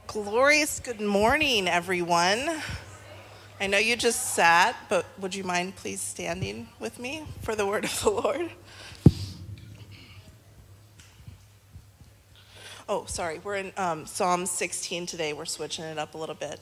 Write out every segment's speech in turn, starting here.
Glorious good morning, everyone. I know you just sat, but would you mind please standing with me for the word of the Lord? Oh, sorry, we're in Psalm 16 today. We're switching it up a little bit.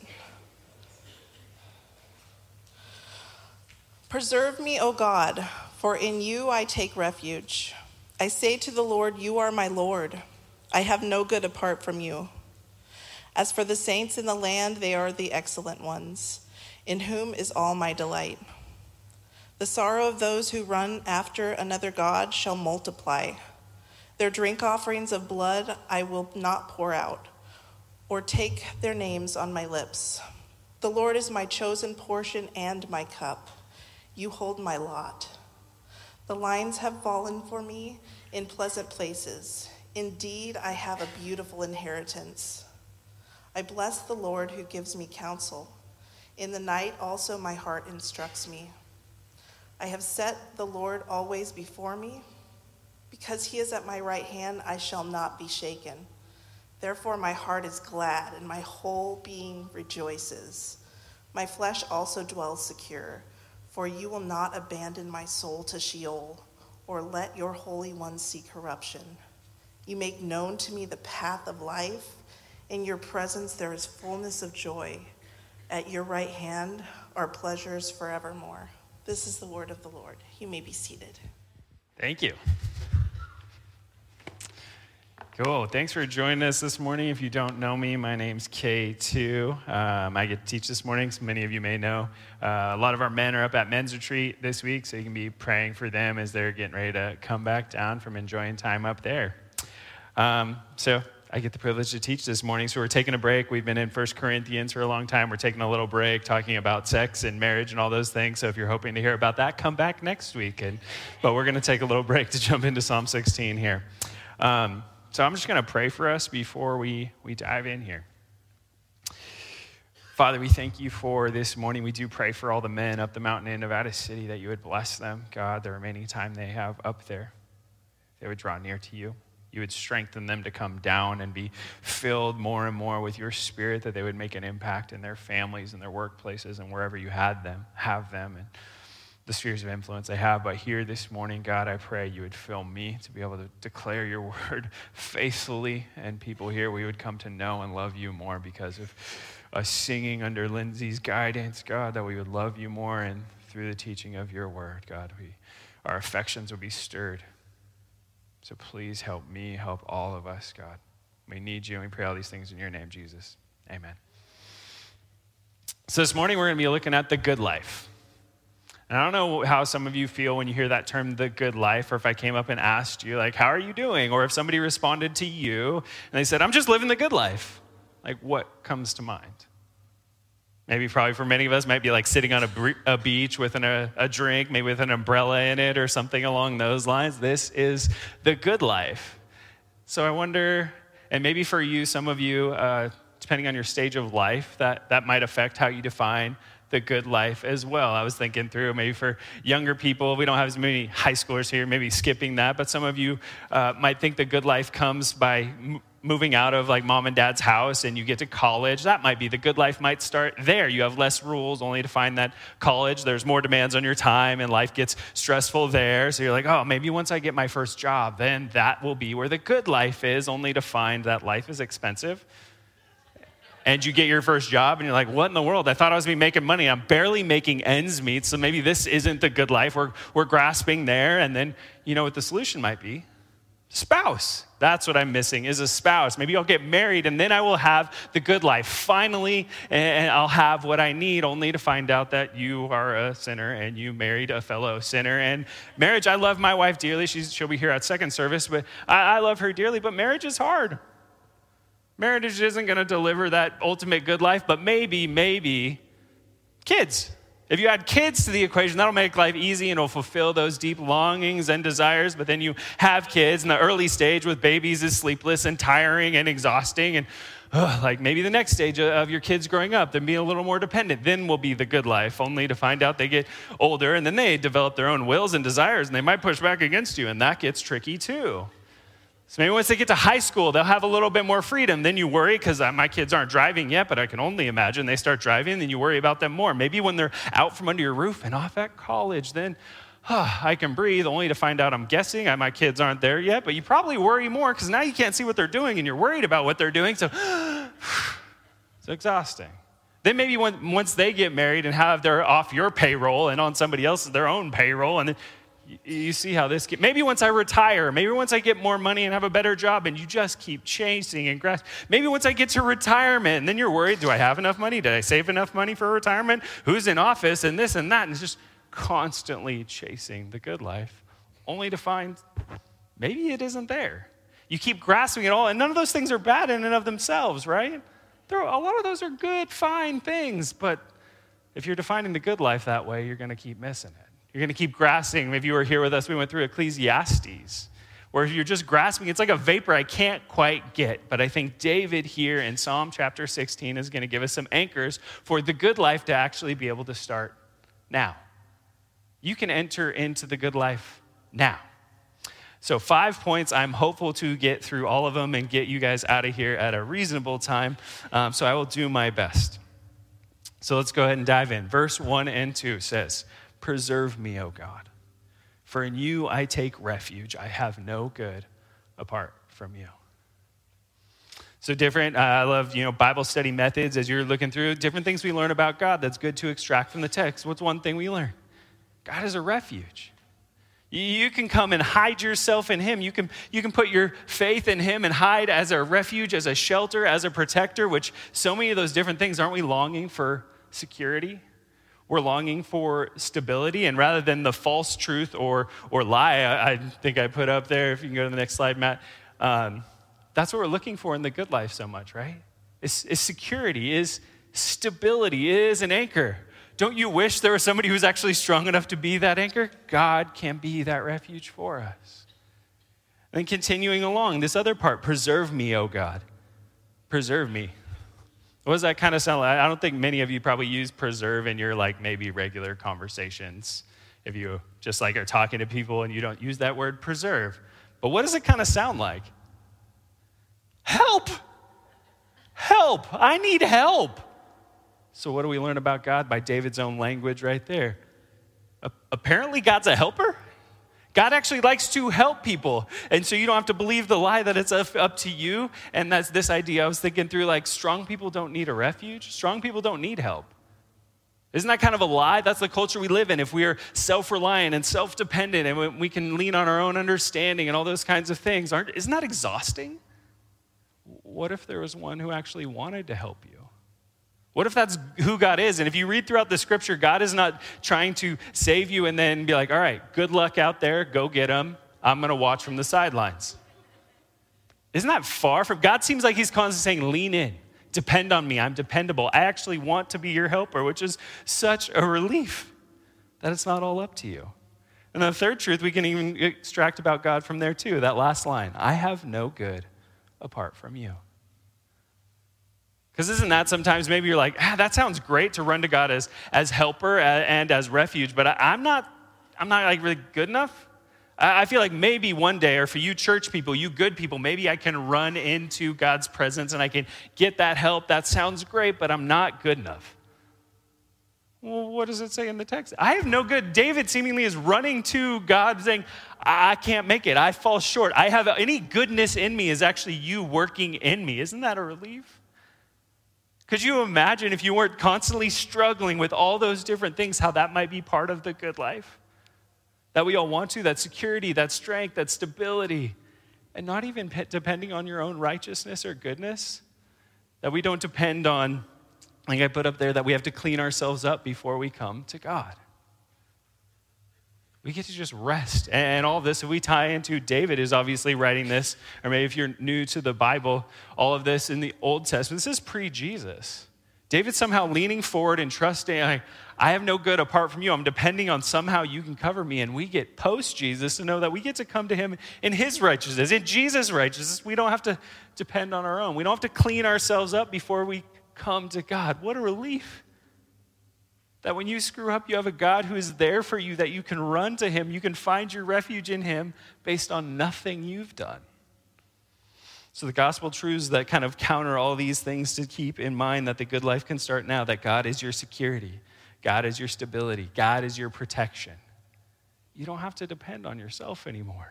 Preserve me, O God, for in you I take refuge. I say to the Lord, you are my Lord. I have no good apart from you. As for the saints in the land, they are the excellent ones, in whom is all my delight. The sorrow of those who run after another god shall multiply. Their drink offerings of blood I will not pour out, or take their names on my lips. The Lord is my chosen portion and my cup. You hold my lot. The lines have fallen for me in pleasant places. Indeed, I have a beautiful inheritance. I bless the Lord who gives me counsel. In the night also my heart instructs me. I have set the Lord always before me. Because he is at my right hand, I shall not be shaken. Therefore my heart is glad, and my whole being rejoices. My flesh also dwells secure, for you will not abandon my soul to Sheol, or let your Holy One see corruption. You make known to me the path of life. In your presence there is fullness of joy. At your right hand are pleasures forevermore. This is the word of the Lord. You may be seated. Thank you. Cool. Thanks for joining us this morning. If you don't know me, my name's K2. I get to teach this morning, so many of you may know. A lot of our men are up at men's retreat this week, so you can be praying for them as they're getting ready to come back down from enjoying time up there. So I get the privilege to teach this morning. So we're taking a break. We've been in 1 Corinthians for a long time. We're taking a little break talking about sex and marriage and all those things. So if you're hoping to hear about that, come back next week. But we're going to take a little break to jump into Psalm 16 here. So I'm just going to pray for us before we dive in here. Father, we thank you for this morning. We do pray for all the men up the mountain in Nevada City that you would bless them, God, the remaining time they have up there. They would draw near to you. You would strengthen them to come down and be filled more and more with your spirit, that they would make an impact in their families and their workplaces and wherever you have them, and the spheres of influence they have. But here this morning, God, I pray you would fill me to be able to declare your word faithfully, and people here, we would come to know and love you more because of us singing under Lindsay's guidance, God, that we would love you more, and through the teaching of your word, God, our affections would be stirred. So please help me, help all of us, God. We need you, and we pray all these things in your name, Jesus. Amen. So this morning, we're going to be looking at the good life. And I don't know how some of you feel when you hear that term, the good life, or if I came up and asked you, like, how are you doing? Or if somebody responded to you and they said, I'm just living the good life. Like, what comes to mind? Maybe probably for many of us might be like sitting on a beach with a drink, maybe with an umbrella in it or something along those lines. This is the good life. So I wonder, and maybe for you, some of you, depending on your stage of life, that might affect how you define the good life as well. I was thinking through maybe for younger people, we don't have as many high schoolers here, maybe skipping that, but some of you might think the good life comes by moving out of like mom and dad's house and you get to college. That might be the good life might start there. You have less rules, only to find that college, there's more demands on your time and life gets stressful there. So you're like, oh, maybe once I get my first job, then that will be where the good life is, only to find that life is expensive. And you get your first job and you're like, what in the world? I thought I was going to be making money. I'm barely making ends meet. So maybe this isn't the good life. We're grasping there. And then you know what the solution might be? Spouse. That's what I'm missing, is a spouse. Maybe I'll get married and then I will have the good life finally, and I'll have what I need, only to find out that you are a sinner and you married a fellow sinner. And marriage, I love my wife dearly. She'll be here at second service, but I love her dearly, but marriage is hard. Marriage isn't going to deliver that ultimate good life, but maybe kids. If you add kids to the equation, that'll make life easy and it'll fulfill those deep longings and desires. But then you have kids, and the early stage with babies is sleepless and tiring and exhausting. And like maybe the next stage of your kids growing up, them being a little more dependent, then will be the good life, only to find out they get older and then they develop their own wills and desires and they might push back against you, and that gets tricky too. So maybe once they get to high school, they'll have a little bit more freedom. Then you worry because my kids aren't driving yet, but I can only imagine they start driving, then you worry about them more. Maybe when they're out from under your roof and off at college, then I can breathe, only to find out, I'm guessing, my kids aren't there yet, but you probably worry more because now you can't see what they're doing and you're worried about what they're doing, so it's exhausting. Then maybe once they get married and they're off your payroll and on somebody else's, their own payroll, and then you see how this gets. Maybe once I retire, maybe once I get more money and have a better job, and you just keep chasing and grasping. Maybe once I get to retirement, and then you're worried, do I have enough money? Did I save enough money for retirement? Who's in office? And this and that. And it's just constantly chasing the good life, only to find maybe it isn't there. You keep grasping it all, and none of those things are bad in and of themselves, right? A lot of those are good, fine things, but if you're defining the good life that way, you're going to keep missing it. You're going to keep grasping. If you were here with us, we went through Ecclesiastes, where if you're just grasping, it's like a vapor I can't quite get. But I think David here in Psalm chapter 16 is going to give us some anchors for the good life to actually be able to start now. You can enter into the good life now. So 5 points. I'm hopeful to get through all of them and get you guys out of here at a reasonable time. So I will do my best. So let's go ahead and dive in. Verse 1 and 2 says, "Preserve me, O God, for in you I take refuge. I have no good apart from you." So different, I love, Bible study methods as you're looking through different things we learn about God that's good to extract from the text. What's one thing we learn? God is a refuge. You can come and hide yourself in him. You can put your faith in him and hide as a refuge, as a shelter, as a protector, which so many of those different things, aren't we longing for security? We're longing for stability, and rather than the false truth or lie, I think I put up there, if you can go to the next slide, Matt, that's what we're looking for in the good life so much, right? Is security, is stability, is an anchor. Don't you wish there was somebody who's actually strong enough to be that anchor? God can be that refuge for us. And then continuing along, this other part, preserve me, O God. Preserve me. What does that kind of sound like? I don't think many of you probably use preserve in your maybe regular conversations. If you just are talking to people and you don't use that word preserve. But what does it kind of sound like? Help! Help! I need help. So what do we learn about God? By David's own language right there. Apparently God's a helper. God actually likes to help people. And so you don't have to believe the lie that it's up to you. And that's this idea I was thinking through, strong people don't need a refuge. Strong people don't need help. Isn't that kind of a lie? That's the culture we live in. If we are self-reliant and self-dependent and we can lean on our own understanding and all those kinds of things, isn't that exhausting? What if there was one who actually wanted to help you? What if that's who God is? And if you read throughout the scripture, God is not trying to save you and then be like, all right, good luck out there, go get him. I'm going to watch from the sidelines. Isn't that far from God? Seems like he's constantly saying, lean in, depend on me, I'm dependable. I actually want to be your helper, which is such a relief that it's not all up to you. And the third truth we can even extract about God from there too, that last line, I have no good apart from you. Because isn't that sometimes maybe you're like, that sounds great to run to God as helper and as refuge, but I'm not really good enough. I feel like maybe one day, or for you church people, you good people, maybe I can run into God's presence and I can get that help. That sounds great, but I'm not good enough. Well, what does it say in the text? I have no good. David seemingly is running to God saying, I can't make it. I fall short. I have any goodness in me is actually you working in me. Isn't that a relief? Could you imagine if you weren't constantly struggling with all those different things, how that might be part of the good life? That we all want to, that security, that strength, that stability, and not even depending on your own righteousness or goodness. That we don't depend on, like I put up there, that we have to clean ourselves up before we come to God. We get to just rest. And all of this, if we tie into David is obviously writing this, or maybe if you're new to the Bible, all of this in the Old Testament, this is pre-Jesus. David's somehow leaning forward and trusting, I have no good apart from you. I'm depending on somehow you can cover me. And we get post-Jesus to know that we get to come to him in his righteousness, in Jesus' righteousness. We don't have to depend on our own. We don't have to clean ourselves up before we come to God. What a relief. That when you screw up, you have a God who is there for you, that you can run to him. You can find your refuge in him based on nothing you've done. So the gospel truths that kind of counter all these things to keep in mind that the good life can start now, that God is your security, God is your stability, God is your protection. You don't have to depend on yourself anymore.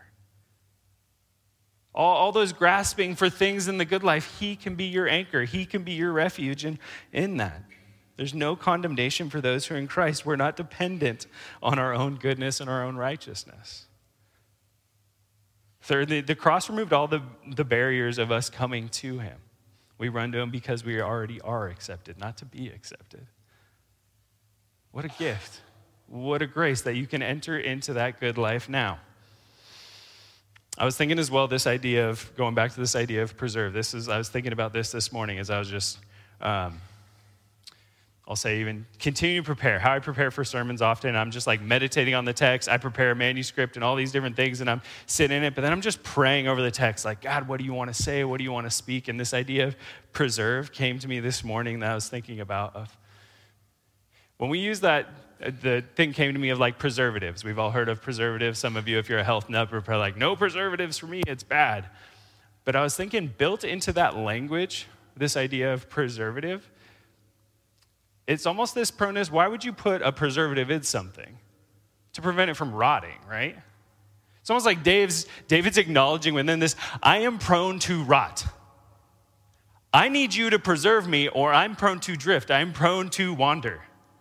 All those grasping for things in the good life, he can be your anchor. He can be your refuge in that. There's no condemnation for those who are in Christ. We're not dependent on our own goodness and our own righteousness. Third, the cross removed all the barriers of us coming to him. We run to him because we already are accepted, not to be accepted. What a gift. What a grace that you can enter into that good life now. I was thinking as well, this idea of, going back to this idea of preserve. I was thinking about this morning as I was just, I'll say even continue to prepare. How I prepare for sermons often, I'm just like meditating on the text. I prepare a manuscript and all these different things, and I'm sitting in it, but then I'm just praying over the text, like, God, what do you want to say? What do you want to speak? And this idea of preserve came to me this morning that I was thinking about. When we use that, the thing came to me of like preservatives. We've all heard of preservatives. Some of you, if you're a health nut, are probably like, no preservatives for me, it's bad. But I was thinking, built into that language, this idea of preservative, it's almost this proneness, why would you put a preservative in something? To prevent it from rotting, right? It's almost like David's acknowledging within this, I am prone to rot. I need you to preserve me, or I'm prone to drift. I'm prone to wander.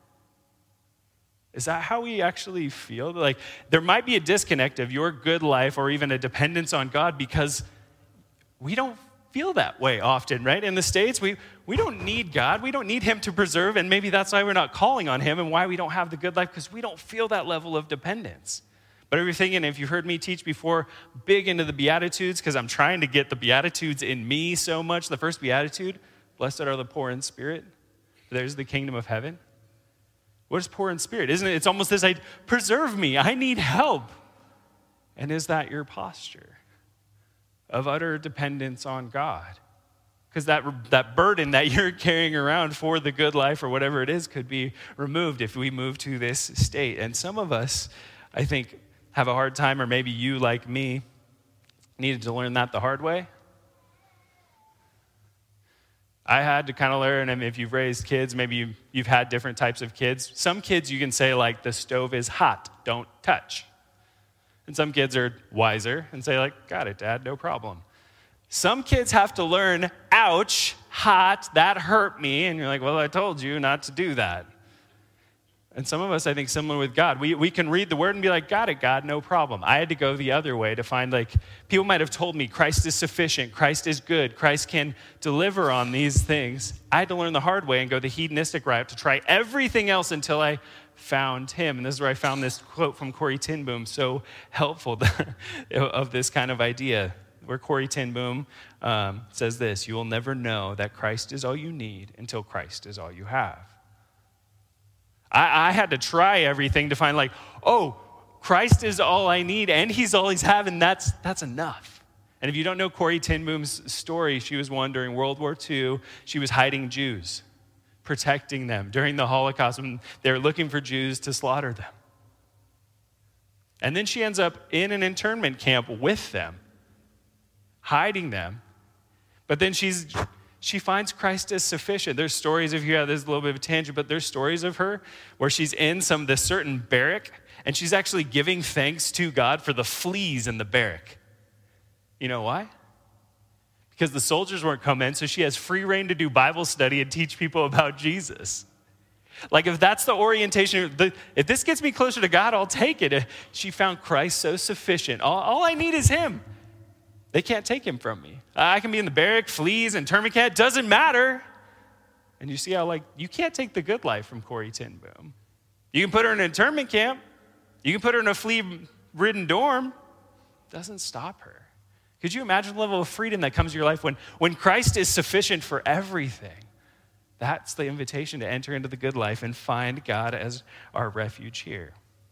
Is that how we actually feel? Like, there might be a disconnect of your good life or even a dependence on God because we don't feel that way often, right? In the States, we don't need God. We don't need him to preserve, and maybe that's why we're not calling on him and why we don't have the good life, because we don't feel that level of dependence. But if you're thinking, if you've heard me teach before, big into the Beatitudes, because I'm trying to get the Beatitudes in me so much. The first Beatitude, blessed are the poor in spirit. There's the kingdom of heaven. What is poor in spirit? Isn't it? It's almost this idea, preserve me, I need help. And is that your posture of utter dependence on God? Because that burden that you're carrying around for the good life or whatever it is could be removed if we move to this state. And some of us, I think, have a hard time, or maybe you, like me, needed to learn that the hard way. I had to kind of learn, and if you've raised kids, maybe you've had different types of kids. Some kids you can say, like, the stove is hot, don't touch. And some kids are wiser and say, like, got it, Dad, no problem. Some kids have to learn, ouch, hot, that hurt me. And you're like, well, I told you not to do that. And some of us, I think, similar with God. We can read the word and be like, got it, God, no problem. I had to go the other way to find, like, people might have told me Christ is sufficient, Christ is good, Christ can deliver on these things. I had to learn the hard way and go the hedonistic route to try everything else until I found him. And this is where I found this quote from Corrie ten Boom, so helpful of this kind of idea, where Corrie ten Boom says this: you will never know that Christ is all you need until Christ is all you have. I had to try everything to find, like, oh, Christ is all I need and he's all he's have, and that's enough. And if you don't know Corrie ten Boom's story, she was one during World War II. She was hiding Jews, protecting them during the Holocaust when they were looking for Jews to slaughter them. And then she ends up in an internment camp with them, hiding them. But then she finds Christ as sufficient. There's stories of, there's a little bit of a tangent, but there's stories of her where she's in this certain barrack, and she's actually giving thanks to God for the fleas in the barrack. You know why? Because the soldiers weren't coming in, so she has free reign to do Bible study and teach people about Jesus. Like, if that's the orientation, if this gets me closer to God, I'll take it. She found Christ so sufficient. All I need is him. They can't take him from me. I can be in the barrack, fleas, and termicant, doesn't matter. And you see how, like, you can't take the good life from Corrie ten Boom. You can put her in an internment camp. You can put her in a flea-ridden dorm. Doesn't stop her. Could you imagine the level of freedom that comes to your life when Christ is sufficient for everything? That's the invitation to enter into the good life and find God as our refuge here.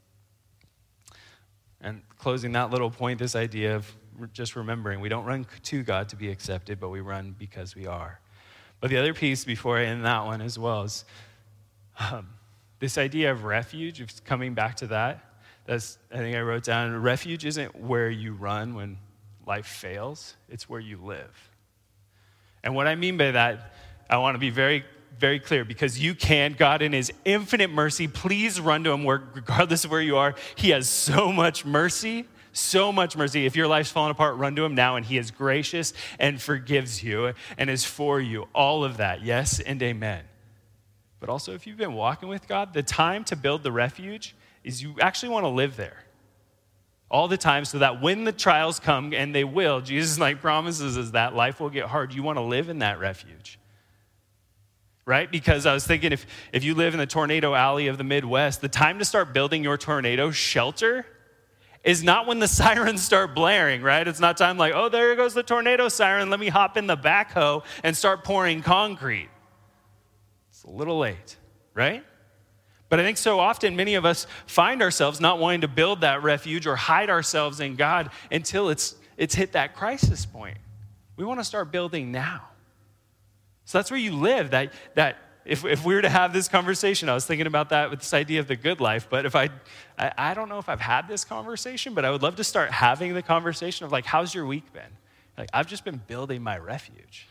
And closing that little point, this idea of just remembering, we don't run to God to be accepted, but we run because we are. But the other piece before I end that one as well is this idea of refuge, of coming back to that. I think I wrote down, refuge isn't where you run when life fails, it's where you live. And what I mean by that, I want to be very, very clear, because you can. God in his infinite mercy, please run to him regardless of where you are. He has so much mercy, so much mercy. If your life's falling apart, run to him now, and he is gracious and forgives you and is for you. All of that, yes and amen. But also, if you've been walking with God, the time to build the refuge is you actually want to live there all the time, so that when the trials come, and they will, Jesus promises us that life will get hard. You want to live in that refuge, right? Because I was thinking, if you live in the tornado alley of the Midwest, the time to start building your tornado shelter is not when the sirens start blaring, right? It's not time oh, there goes the tornado siren. Let me hop in the backhoe and start pouring concrete. It's a little late, right? But I think so often many of us find ourselves not wanting to build that refuge or hide ourselves in God until it's hit that crisis point. We want to start building now. So that's where you live. That if we were to have this conversation, I was thinking about that with this idea of the good life. But if I don't know if I've had this conversation, but I would love to start having the conversation of how's your week been? I've just been building my refuge.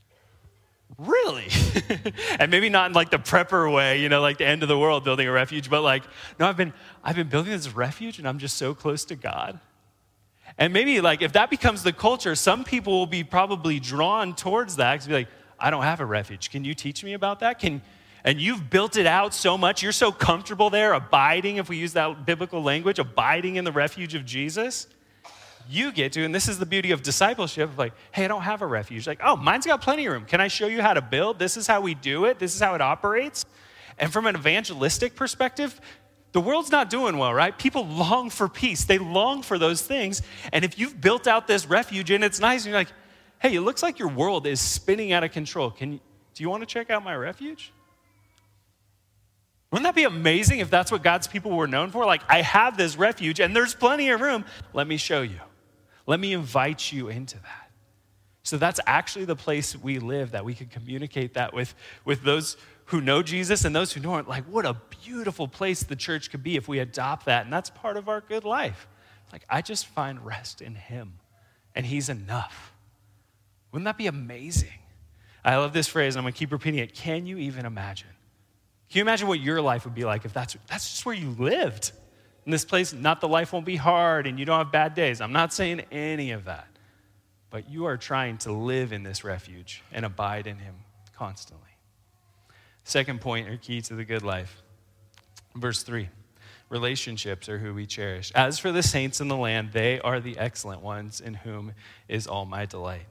Really? And maybe not in the prepper way, the end of the world building a refuge, but no, I've been building this refuge, and I'm just so close to God. And maybe if that becomes the culture, some people will be probably drawn towards that, because be I don't have a refuge. Can you teach me about that? And you've built it out so much, you're so comfortable there, abiding, if we use that biblical language, abiding in the refuge of Jesus. You get to, and this is the beauty of discipleship, hey, I don't have a refuge. Oh, mine's got plenty of room. Can I show you how to build? This is how we do it. This is how it operates. And from an evangelistic perspective, the world's not doing well, right? People long for peace. They long for those things. And if you've built out this refuge and it's nice, and you're hey, it looks like your world is spinning out of control. Do you want to check out my refuge? Wouldn't that be amazing if that's what God's people were known for? I have this refuge and there's plenty of room. Let me show you. Let me invite you into that. So that's actually the place we live, that we can communicate that with those who know Jesus and those who don't. What a beautiful place the church could be if we adopt that. And that's part of our good life. I just find rest in him, and he's enough. Wouldn't that be amazing? I love this phrase, and I'm going to keep repeating it. Can you even imagine? Can you imagine what your life would be like if that's just where you lived? In this place, not the life won't be hard and you don't have bad days. I'm not saying any of that. But you are trying to live in this refuge and abide in him constantly. Second point, or key to the good life. Verse 3, relationships are who we cherish. As for the saints in the land, they are the excellent ones, in whom is all my delight.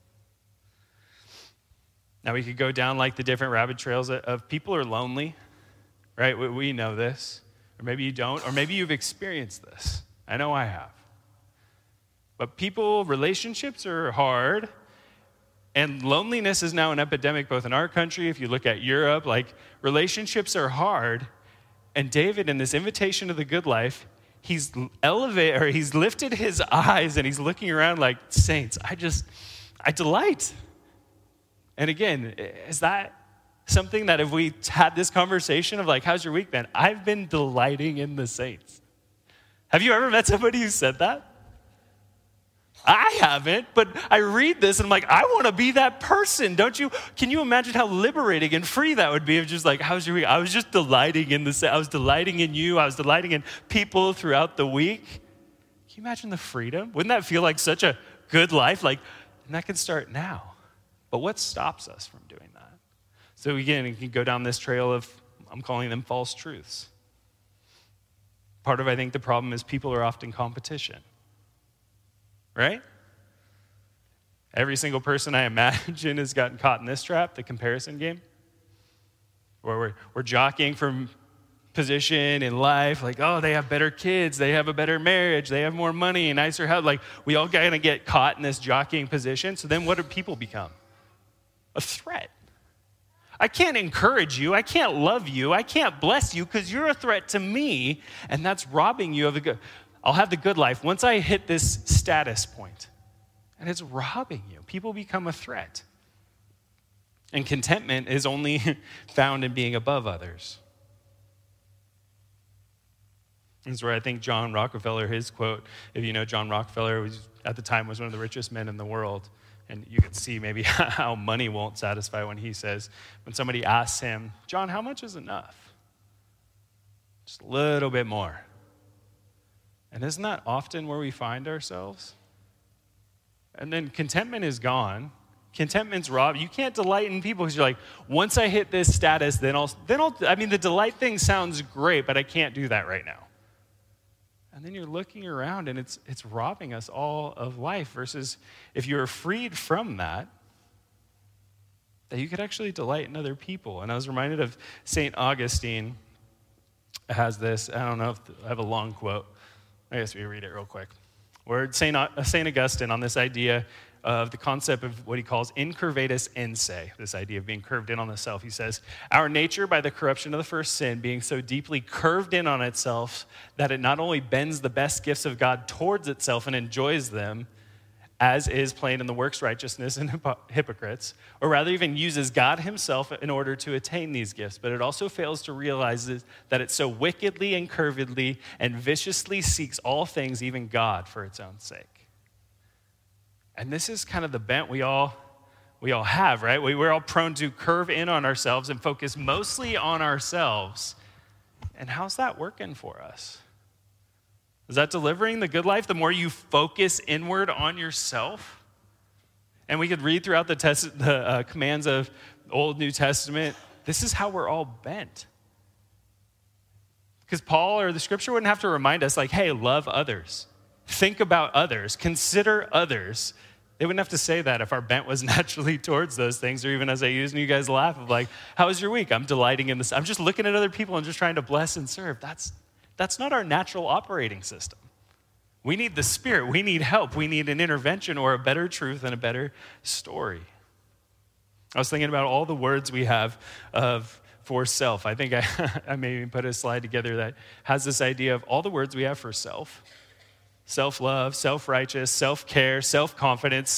Now we could go down the different rabbit trails of people are lonely, right? We know this. Or maybe you don't, or maybe you've experienced this. I know I have. But relationships are hard, and loneliness is now an epidemic both in our country, if you look at Europe, relationships are hard. And David, in this invitation to the good life, he's lifted his eyes and he's looking around saints, I delight. And again, is that something that if we had this conversation of how's your week been? I've been delighting in the saints. Have you ever met somebody who said that? I haven't, but I read this and I'm I want to be that person, don't you? Can you imagine how liberating and free that would be if just how's your week? I was just delighting in the saints. I was delighting in you. I was delighting in people throughout the week. Can you imagine the freedom? Wouldn't that feel like such a good life? And that can start now. But what stops us from doing that? So again, you can go down this trail of, I'm calling them false truths. Part of, I think, the problem is people are often competition, right? Every single person I imagine has gotten caught in this trap, the comparison game, where we're jockeying for position in life, oh, they have better kids, they have a better marriage, they have more money, a nicer house. We all kind of get caught in this jockeying position. So then what do people become? A threat. I can't encourage you. I can't love you. I can't bless you because you're a threat to me, and that's robbing you of the good. I'll have the good life once I hit this status point, and it's robbing you. People become a threat. And contentment is only found in being above others. This is where I think John Rockefeller, his quote, if you know John Rockefeller, at the time was one of the richest men in the world. And you can see maybe how money won't satisfy when he says, when somebody asks him, John, how much is enough? Just a little bit more. And isn't that often where we find ourselves? And then contentment is gone. Contentment's robbed. You can't delight in people because you're like, once I hit this status, then I'll, the delight thing sounds great, but I can't do that right now. And then you're looking around and it's robbing us all of life versus if you're freed from that you could actually delight in other people. And I was reminded of St. Augustine has this, I don't know if I have a long quote. I guess we read it real quick. Where St. Augustine on this idea of the concept of what he calls incurvatus in se, this idea of being curved in on the self. He says, our nature by the corruption of the first sin being so deeply curved in on itself that it not only bends the best gifts of God towards itself and enjoys them, as is plain in the works righteousness and hypocrites, or rather even uses God himself in order to attain these gifts, but it also fails to realize that it so wickedly and curvedly and viciously seeks all things, even God, for its own sake. And this is kind of the bent we all have, right? We're all prone to curve in on ourselves and focus mostly on ourselves. And how's that working for us? Is that delivering the good life? The more you focus inward on yourself? And we could read throughout the commands of the Old New Testament. This is how we're all bent. Because Paul or the scripture wouldn't have to remind us like, hey, love others. Think about others. Consider others. They wouldn't have to say that if our bent was naturally towards those things, or even as I use and you guys laugh of like, how was your week? I'm delighting in this. I'm just looking at other people and just trying to bless and serve. That's not our natural operating system. We need the Spirit. We need help. We need an intervention or a better truth and a better story. I was thinking about all the words we have for self. I think I maybe put a slide together that has this idea of all the words we have for self. Self-love, self-righteous, self-care, self-confidence,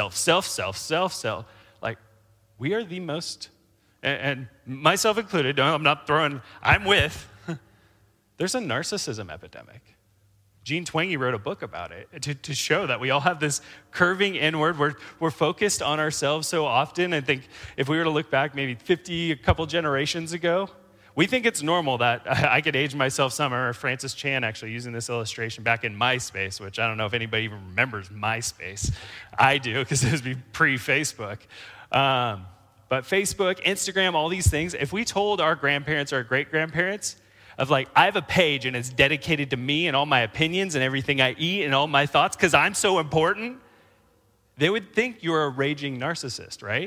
self. Like, we are the most, and myself included, I'm with. There's a narcissism epidemic. Gene Twenge wrote a book about it to show that we all have this curving inward. We're focused on ourselves so often. I think if we were to look back maybe a couple generations ago, we think it's normal that I could age myself some. I remember Francis Chan actually using this illustration back in MySpace, which I don't know if anybody even remembers MySpace. I do, because it was pre-Facebook. But Facebook, Instagram, all these things, if we told our grandparents or our great-grandparents of like, I have a page and it's dedicated to me and all my opinions and everything I eat and all my thoughts because I'm so important, they would think you're a raging narcissist, right?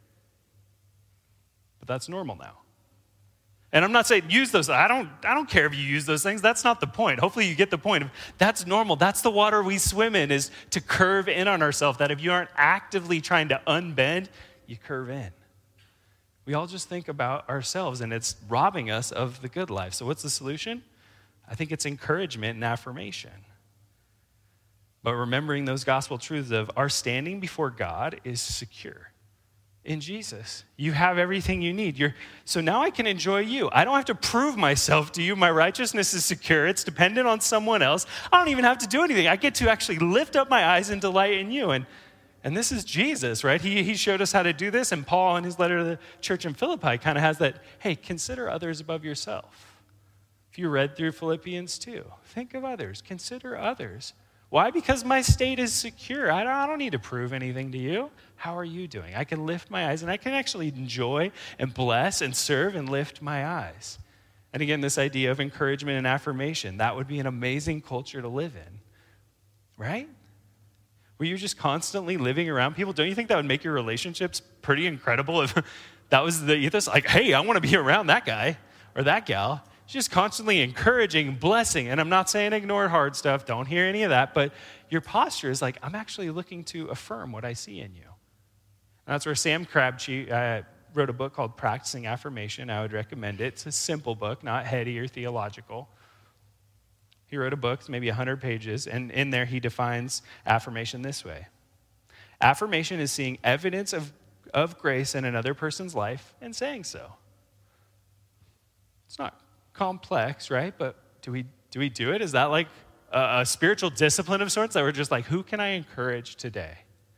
But that's normal now. And I'm not saying use those. I don't care if you use those things. That's not the point. Hopefully you get the point of that's normal. That's the water we swim in, is to curve in on ourselves. That if you aren't actively trying to unbend, you curve in. We all just think about ourselves, and it's robbing us of the good life. So what's the solution? I think it's encouragement and affirmation. But remembering those gospel truths of our standing before God is secure. In Jesus, you have everything you need. So now I can enjoy you. I don't have to prove myself to you. My righteousness is secure. It's dependent on someone else. I don't even have to do anything. I get to actually lift up my eyes and delight in you. And this is Jesus, right? He showed us how to do this. And Paul, in his letter to the church in Philippi, kind of has that, hey, consider others above yourself. If you read through Philippians 2, think of others. Consider others. Why? Because my state is secure. I don't need to prove anything to you. How are you doing? I can lift my eyes, and I can actually enjoy and bless and serve and lift my eyes. And again, this idea of encouragement and affirmation, that would be an amazing culture to live in, right? Where you're just constantly living around people. Don't you think that would make your relationships pretty incredible if that was the ethos? Like, hey, I want to be around that guy or that gal. Just constantly encouraging, blessing. And I'm not saying ignore hard stuff. Don't hear any of that. But your posture is like, I'm actually looking to affirm what I see in you. And that's where Sam Crabtree wrote a book called Practicing Affirmation. I would recommend it. It's a simple book, not heady or theological. He wrote a book, it's maybe 100 pages, and in there he defines affirmation this way. Affirmation is seeing evidence of grace in another person's life and saying so. It's not complex, right? But do we do it? Is that like a spiritual discipline of sorts that we're just like, who can I encourage today?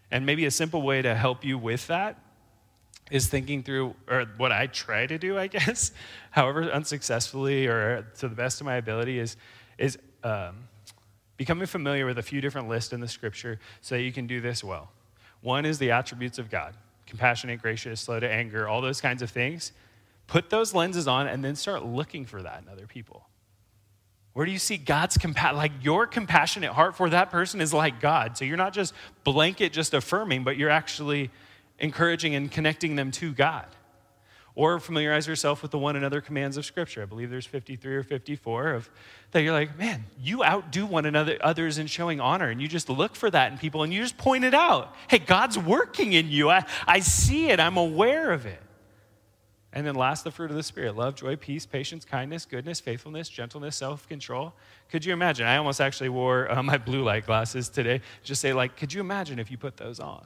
And maybe a simple way to help you with that is thinking through, or what I try to do, I guess, however unsuccessfully or to the best of my ability, is becoming familiar with a few different lists in the scripture so that you can do this well. One is the attributes of God: compassionate, gracious, slow to anger, all those kinds of things. Put those lenses on and then start looking for that in other people. Where do you see God's like your compassionate heart for that person is like God. So you're not just blanket just affirming, but you're actually encouraging and connecting them to God. Or familiarize yourself with the one another commands of Scripture. I believe there's 53 or 54 of that. You're like, man, you outdo one another, others in showing honor, and you just look for that in people, and you just point it out. Hey, God's working in you. I see it. I'm aware of it. And then last, the fruit of the Spirit: love, joy, peace, patience, kindness, goodness, faithfulness, gentleness, self-control. Could you imagine? I almost actually wore my blue light glasses today. Just say, like, could you imagine if you put those on?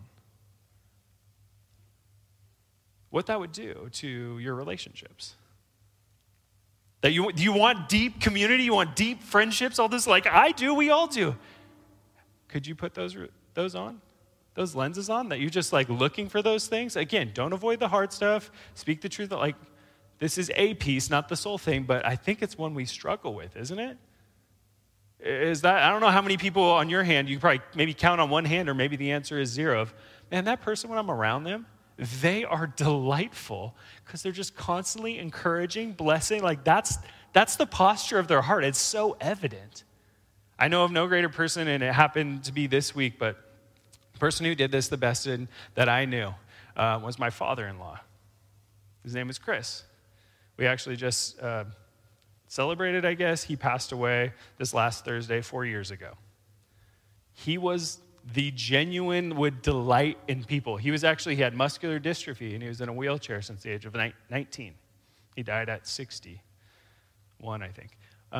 What that would do to your relationships. Do you want deep community? You want deep friendships? All this, like I do, we all do. Could you put those on? Those lenses on, that you're just like looking for those things? Again, don't avoid the hard stuff. Speak the truth. Like, this is a piece, not the sole thing, but I think it's one we struggle with, isn't it? Is that, I don't know how many people on your hand, you probably maybe count on one hand, or maybe the answer is zero. Of, man, that person, when I'm around them, they are delightful because they're just constantly encouraging, blessing. Like that's the posture of their heart. It's so evident. I know of no greater person, and it happened to be this week, but the person who did this the best that I knew was my father-in-law. His name is Chris. We actually just celebrated, I guess. He passed away this last Thursday 4 years ago. He was the genuine, would delight in people. He had muscular dystrophy, and he was in a wheelchair since the age of 19. He died at 61, I think.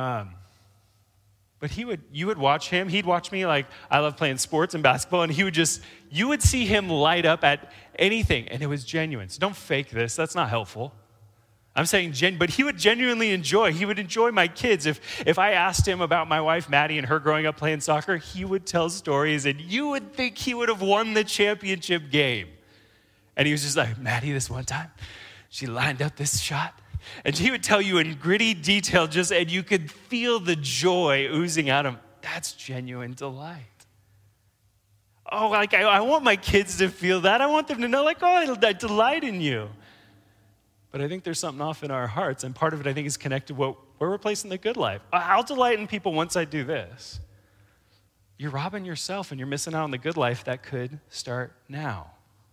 But you would watch him. He'd watch me. Like, I love playing sports and basketball, and you would see him light up at anything, and it was genuine. So don't fake this. That's not helpful. I'm saying but he would genuinely enjoy. He would enjoy my kids. If I asked him about my wife, Maddie, and her growing up playing soccer, he would tell stories, and you would think he would have won the championship game. And he was just like, Maddie, this one time, she lined up this shot. And he would tell you in gritty detail, and you could feel the joy oozing out of him. That's genuine delight. Oh, like I want my kids to feel that. I want them to know, like, oh, I delight in you. But I think there's something off in our hearts, and part of it, I think, is connected to where we're placing the good life. I'll delight in people once I do this. You're robbing yourself, and you're missing out on the good life that could start now.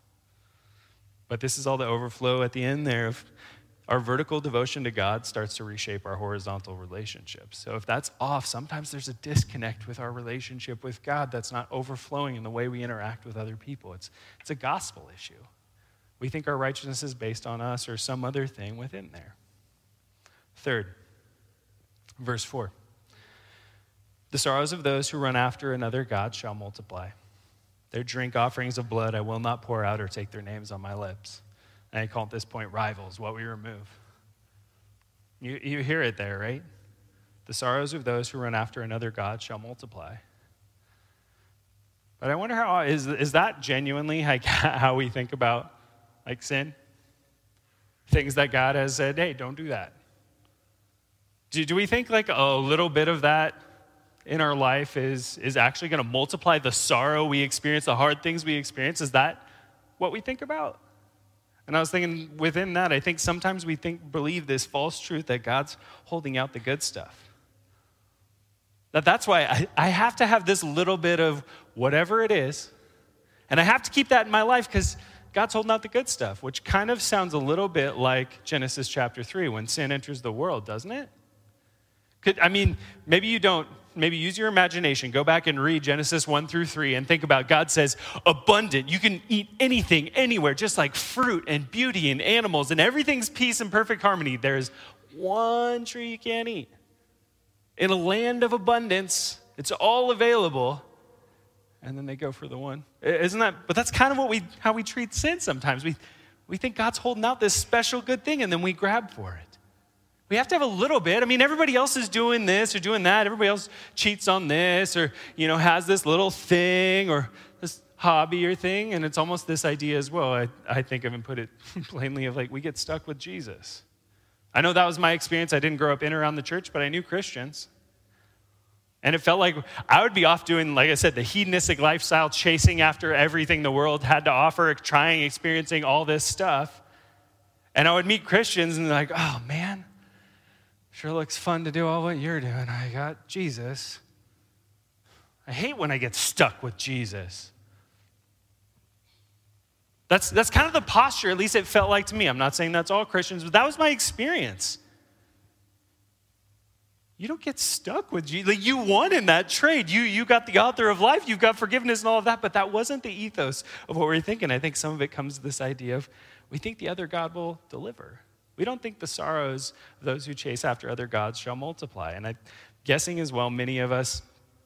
But this is all the overflow at the end there of our vertical devotion to God starts to reshape our horizontal relationships. So if that's off, sometimes there's a disconnect with our relationship with God that's not overflowing in the way we interact with other people. It's a gospel issue. We think our righteousness is based on us or some other thing within there. Third, verse 4. The sorrows of those who run after another god shall multiply. Their drink offerings of blood I will not pour out or take their names on my lips. And I call at this point rivals, what we remove. You hear it there, right? The sorrows of those who run after another god shall multiply. But I wonder how, is that genuinely like how we think about like sin? Things that God has said, hey, don't do that. Do we think like a little bit of that in our life is actually going to multiply the sorrow we experience, the hard things we experience? Is that what we think about? And I was thinking within that, I think sometimes we believe this false truth that God's holding out the good stuff. That's why I have to have this little bit of whatever it is, and I have to keep that in my life because God's holding out the good stuff, which kind of sounds a little bit like Genesis chapter 3 when sin enters the world, doesn't it? Maybe you don't. Maybe use your imagination. Go back and read Genesis 1 through 3 and think about God says abundant. You can eat anything, anywhere, just like fruit and beauty and animals, and everything's peace and perfect harmony. There's one tree you can't eat. In a land of abundance, it's all available. And then they go for the one. Isn't that? But that's kind of how we treat sin sometimes. We think God's holding out this special good thing, and then we grab for it. We have to have a little bit. Everybody else is doing this or doing that. Everybody else cheats on this or, has this little thing or this. hobby or thing, and it's almost this idea as well. I think of and put it plainly of like, we get stuck with Jesus. I know that was my experience. I didn't grow up in or around the church, but I knew Christians. And it felt like I would be off doing, like I said, the hedonistic lifestyle, chasing after everything the world had to offer, trying, experiencing all this stuff. And I would meet Christians and they're like, oh man, sure looks fun to do all what you're doing. I got Jesus. I hate when I get stuck with Jesus. That's kind of the posture, at least it felt like to me. I'm not saying that's all Christians, but that was my experience. You don't get stuck with Jesus. Like, you won in that trade. You got the author of life. You've got forgiveness and all of that, but that wasn't the ethos of what we're thinking. I think some of it comes to this idea of we think the other God will deliver. We don't think the sorrows of those who chase after other gods shall multiply. And I'm guessing as well, many of us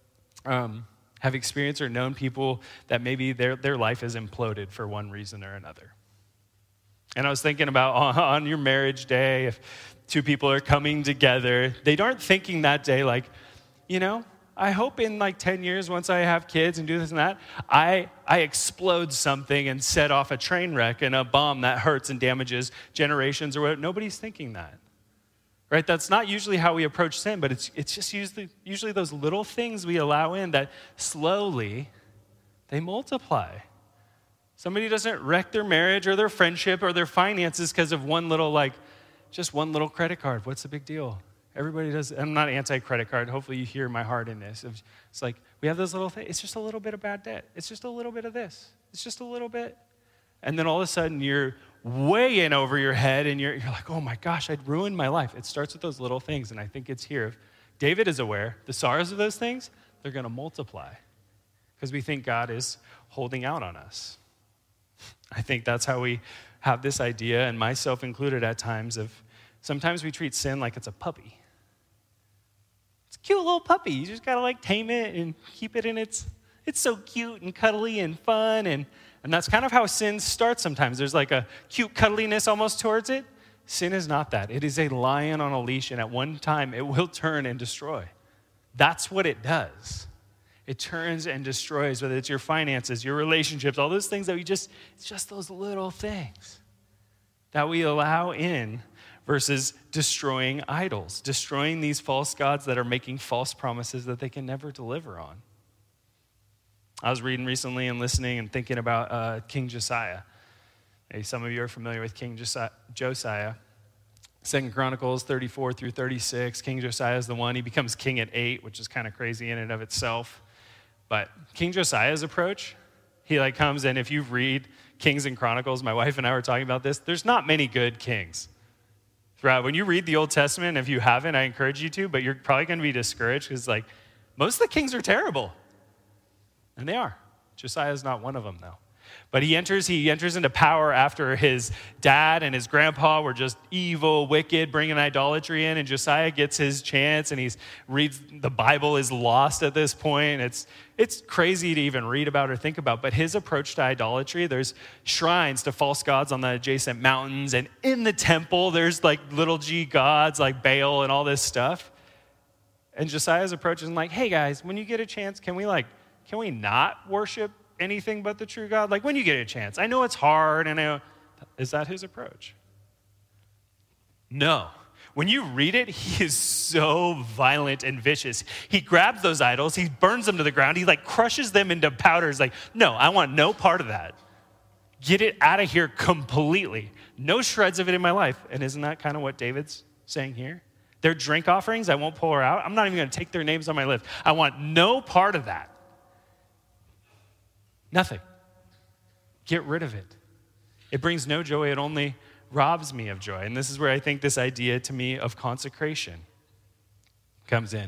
have experienced or known people that maybe their life has imploded for one reason or another. And I was thinking about on your marriage day, if two people are coming together, they aren't thinking that day like, I hope in like 10 years, once I have kids and do this and that, I explode something and set off a train wreck and a bomb that hurts and damages generations or whatever. Nobody's thinking that. Right? That's not usually how we approach sin, but it's just usually those little things we allow in that slowly they multiply. Somebody doesn't wreck their marriage or their friendship or their finances because of one little credit card. What's the big deal? Everybody does. I'm not anti-credit card. Hopefully you hear my heart in this. It's like we have those little things. It's just a little bit of bad debt. It's just a little bit of this. It's just a little bit. And then all of a sudden you're way in over your head and you're like, oh my gosh, I'd ruined my life. It starts with those little things. And I think it's here. If David is aware, the sorrows of those things, they're going to multiply because we think God is holding out on us. I think that's how we have this idea, and myself included at times, of sometimes we treat sin like it's a puppy. It's a cute little puppy. You just got to tame it and keep it in it's so cute and cuddly and fun. And that's kind of how sin starts sometimes. There's like a cute cuddliness almost towards it. Sin is not that. It is a lion on a leash, and at one time it will turn and destroy. That's what it does. It turns and destroys, whether it's your finances, your relationships, all those things that it's just those little things that we allow in versus destroying idols, destroying these false gods that are making false promises that they can never deliver on. I was reading recently and listening and thinking about King Josiah. Maybe some of you are familiar with King Josiah. 2 Chronicles 34 through 36, King Josiah is the one. He becomes king at 8, which is kind of crazy in and of itself. But King Josiah's approach, he comes in. If you read Kings and Chronicles, my wife and I were talking about this, there's not many good kings. Throughout, when you read the Old Testament, if you haven't, I encourage you to, but you're probably going to be discouraged because most of the kings are terrible. And they are. Josiah's not one of them, though. But he enters into power after his dad and his grandpa were just evil, wicked, bringing idolatry in. And Josiah gets his chance, and reads the Bible is lost at this point. It's crazy to even read about or think about. But his approach to idolatry, there's shrines to false gods on the adjacent mountains. And in the temple, there's little g gods like Baal and all this stuff. And Josiah's approach is hey guys, when you get a chance, can we not worship anything but the true God? When you get a chance. I know it's hard, and is that his approach? No. When you read it, he is so violent and vicious. He grabs those idols, he burns them to the ground, he crushes them into powder. He's no, I want no part of that. Get it out of here completely. No shreds of it in my life. And isn't that kind of what David's saying here? Their drink offerings, I won't pour out. I'm not even going to take their names on my list. I want no part of that. Nothing. Get rid of it. It brings no joy. It only robs me of joy. And this is where I think this idea to me of consecration comes in.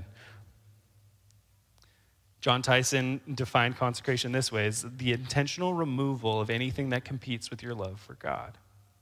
John Tyson defined consecration this way: as the intentional removal of anything that competes with your love for God.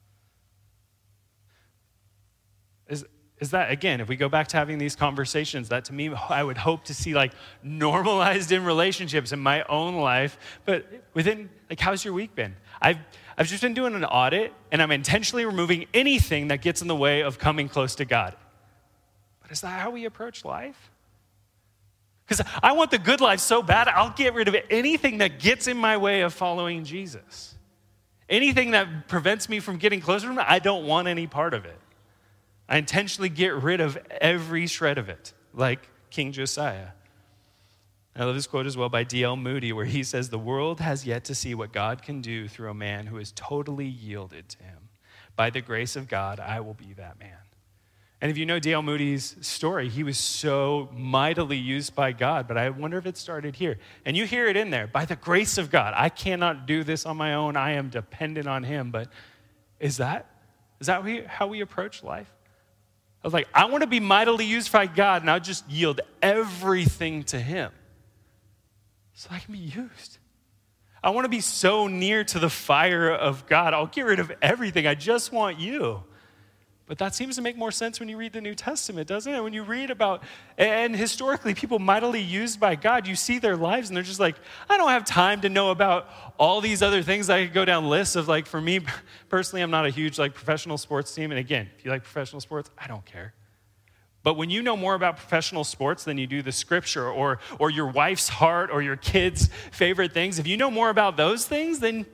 Is that, again, if we go back to having these conversations, that to me, I would hope to see normalized in relationships in my own life. But within, how's your week been? I've just been doing an audit, and I'm intentionally removing anything that gets in the way of coming close to God. But is that how we approach life? Because I want the good life so bad, I'll get rid of anything that gets in my way of following Jesus. Anything that prevents me from getting closer to him, I don't want any part of it. I intentionally get rid of every shred of it, like King Josiah. I love this quote as well by D.L. Moody, where he says, "The world has yet to see what God can do through a man who is totally yielded to him. By the grace of God, I will be that man." And if you know D.L. Moody's story, he was so mightily used by God, but I wonder if it started here. And you hear it in there, by the grace of God. I cannot do this on my own. I am dependent on him. But is that how we approach life? I was like, I want to be mightily used by God, and I'll just yield everything to him so I can be used. I want to be so near to the fire of God. I'll get rid of everything. I just want you. But that seems to make more sense when you read the New Testament, doesn't it? When you read about, and historically, people mightily used by God, you see their lives and they're just like, I don't have time to know about all these other things. I could go down lists of, like, for me personally, I'm not a huge, like, professional sports team. And again, if you like professional sports, I don't care. But when you know more about professional sports than you do the scripture or your wife's heart or your kids' favorite things, if you know more about those things than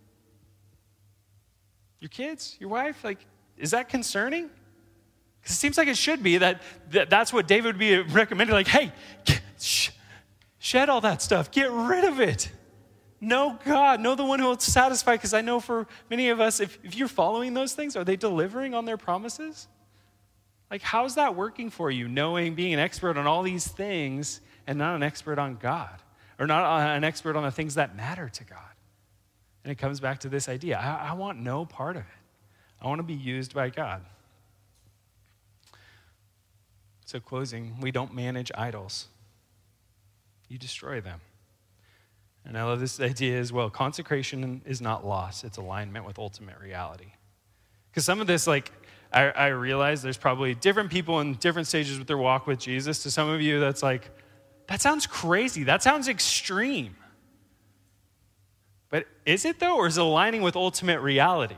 your kids, your wife, like, is that concerning? Because it seems like it should be that's what David would be recommending. Like, hey, shed all that stuff. Get rid of it. Know God. Know the one who will satisfy. Because I know for many of us, if you're following those things, are they delivering on their promises? Like, how's that working for you, being an expert on all these things and not an expert on God? Or not an expert on the things that matter to God? And it comes back to this idea. I want no part of it. I want to be used by God. So closing, we don't manage idols. You destroy them. And I love this idea as well. Consecration is not loss. It's alignment with ultimate reality. Because some of this, like, I realize there's probably different people in different stages with their walk with Jesus. To some of you, that's like, that sounds crazy. That sounds extreme. But is it, though, or is it aligning with ultimate reality?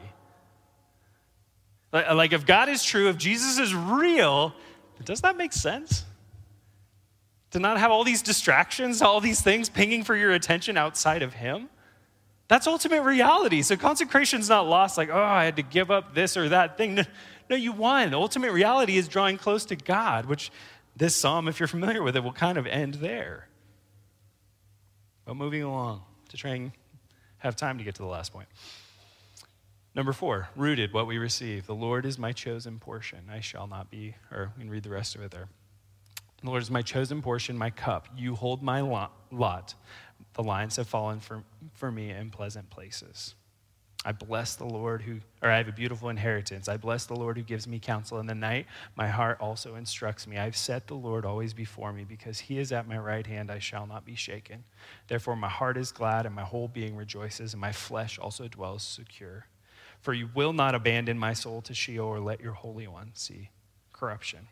Like, if God is true, if Jesus is real, does that make sense? To not have all these distractions, all these things pinging for your attention outside of him? That's ultimate reality. So consecration's not lost, like, oh, I had to give up this or that thing. No, you won. The ultimate reality is drawing close to God, which this psalm, if you're familiar with it, will kind of end there. But moving along to try and have time to get to the last point. Number 4, rooted, what we receive. The Lord is my chosen portion. I shall not be, or we can read the rest of it there. The Lord is my chosen portion, my cup. You hold my lot. The lines have fallen for me in pleasant places. I bless the Lord I have a beautiful inheritance. I bless the Lord who gives me counsel in the night. My heart also instructs me. I've set the Lord always before me because he is at my right hand. I shall not be shaken. Therefore, my heart is glad and my whole being rejoices and my flesh also dwells secure. For you will not abandon my soul to Sheol or let your Holy One see corruption.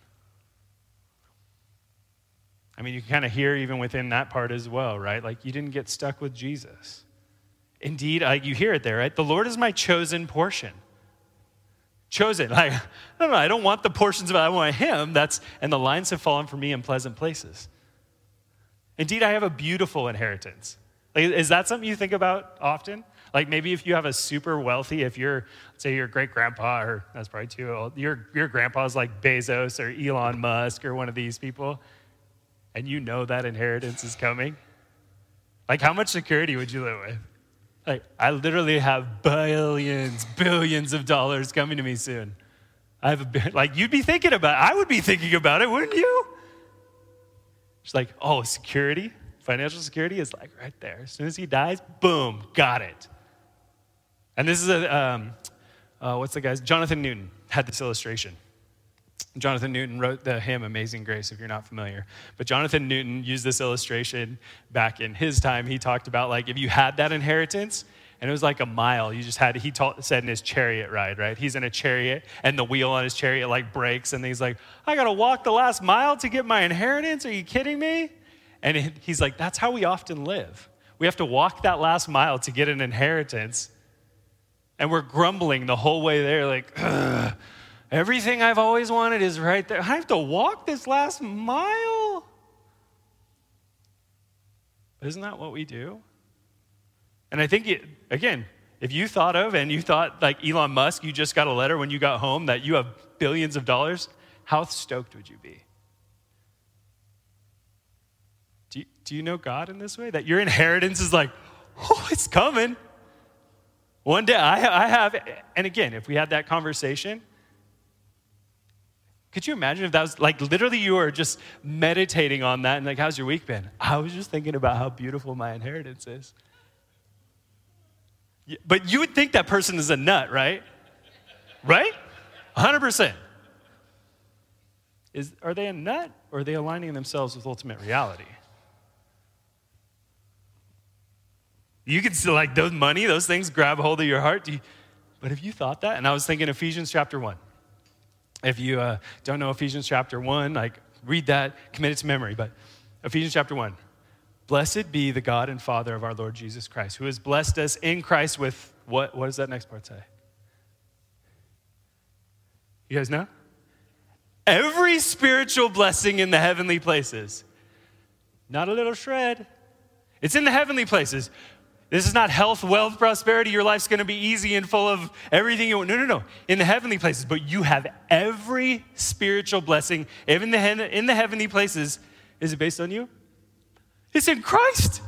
I mean, you can kind of hear even within that part as well, right? Like, you didn't get stuck with Jesus. Indeed, you hear it there, right? The Lord is my chosen portion. Chosen. Like, no, I don't want the portions of it. I want him. And the lines have fallen for me in pleasant places. Indeed, I have a beautiful inheritance. Like, is that something you think about often? Like, maybe if you have a super wealthy, if you're, say your great-grandpa, or that's probably too old, your grandpa's like Bezos or Elon Musk or one of these people, and you know that inheritance is coming, like, how much security would you live with? Like, I literally have billions of dollars coming to me soon. I have like, you'd be thinking about it. I would be thinking about it, wouldn't you? It's like, oh, security, financial security is like right there. As soon as he dies, boom, got it. And this is what's the guy's? Jonathan Newton had this illustration. Jonathan Newton wrote the hymn Amazing Grace, if you're not familiar. But Jonathan Newton used this illustration back in his time. He talked about, like, if you had that inheritance, and it was like a mile, you just had, said in his chariot ride, right? He's in a chariot, and the wheel on his chariot, like, breaks, and he's like, I got to walk the last mile to get my inheritance? Are you kidding me? And he's like, that's how we often live. We have to walk that last mile to get an inheritance, and we're grumbling the whole way there, like, ugh. Everything I've always wanted is right there. I have to walk this last mile? But isn't that what we do? And I think, again, if you thought of and you thought like Elon Musk, you just got a letter when you got home that you have billions of dollars, how stoked would you be? Do you know God in this way? That your inheritance is like, oh, it's coming. One day I have, and again, if we had that conversation, could you imagine if that was like literally you were just meditating on that and like, how's your week been? I was just thinking about how beautiful my inheritance is. But you would think that person is a nut, right? Right? 100%. Are they a nut or are they aligning themselves with ultimate reality? You can see like those money, those things grab hold of your heart. But have you thought that? And I was thinking Ephesians chapter 1. If you don't know Ephesians chapter 1, like read that, commit it to memory. But Ephesians chapter 1. Blessed be the God and Father of our Lord Jesus Christ, who has blessed us in Christ with what does that next part say? You guys know? Every spiritual blessing in the heavenly places. Not a little shred. It's in the heavenly places. This is not health, wealth, prosperity. Your life's going to be easy and full of everything you want. No. In the heavenly places. But you have every spiritual blessing in the heavenly places. Is it based on you? It's in Christ.